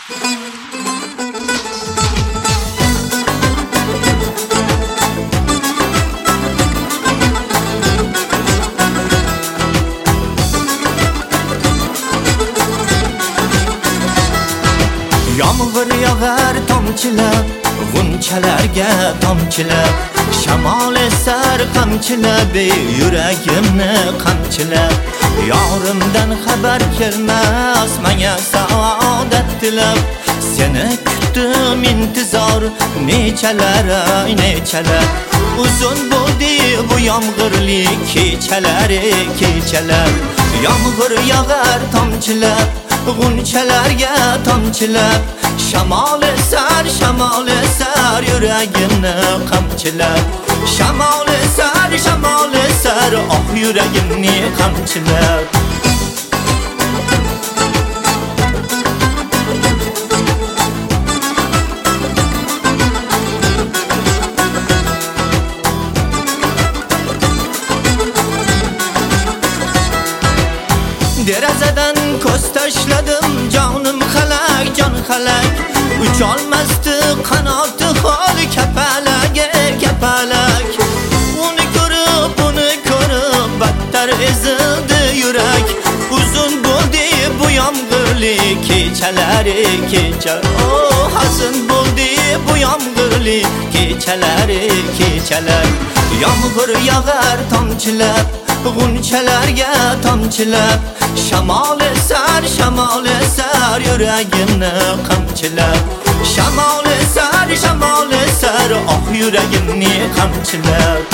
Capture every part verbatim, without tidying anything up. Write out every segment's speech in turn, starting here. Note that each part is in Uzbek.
Yomg'ir yog'ar tomchilab, g'unchalarga tomchilab, shamol esar qamchilab, yuragimni qamchilab. Yorimdan xabar kelmas, menga saodat tilab, seni kutdim intizor, nechalar ay nechalar. Uzun bo'ldi bu yomg'irli kechalar, kechalar. Yomg'ir yog'ar tomchilab, g'unchalarga tomchilab, shamol esar, shamol esar, yuragimni qamchilab. Shamol esar, shamol esar, oh yuragimni qamchilab. Derazadan ko'z tashladim, jonim xalak, jon xalak. Ucholmasdi qanoti hol kapalak, kapalak. Uni ko'rib, uni ko'rib, battar ezildi yurak. Uzun bo'ldi bu yomg'irli kechalar, kechalar. Oh, hazin bo'ldi bu yomg'irli kechalar, kechalar. Yomg'ir yog'ar tomchilab, g'unchalarga tomchilab, shamol esar, shamol esar, yuragimni qamchilab. Shamol esar, shamol esar, oh yuragimni qamchilab.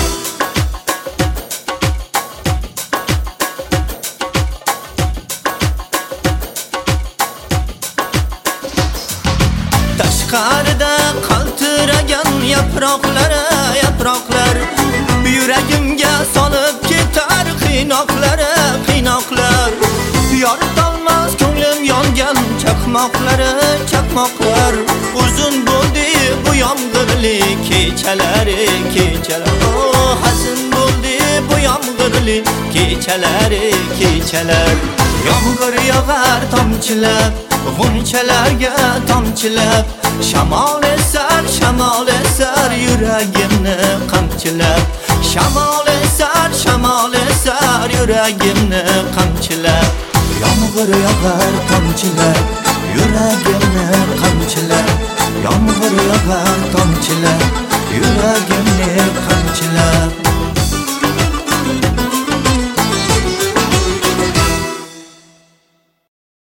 Tashqarida qaltiragan yaproqlar, yaproqlar, yuragimga solib ketar qiynoqlar, qiynoqlar. Yoritolmas ko'nglim yongan chaqmoqlar, chaqmoqlar. Uzun bo'ldi bu yomg'irli kechalar, kechalar. Oh, hazin bo'ldi bu yomg'irli kechalar, kechalar. Yomg'ir yog'ar tomchilab, g'unchalarga tomchilab, shamol esar, shamol esar, yuragimni qamchilab. Shamol esar, shamol esar, yuragimni qamchilab. Yomg'ir yog'ar tomchilab, yuragimni qamchilab. Yomg'ir yog'ar tomchilab, yuragimni qamchilab.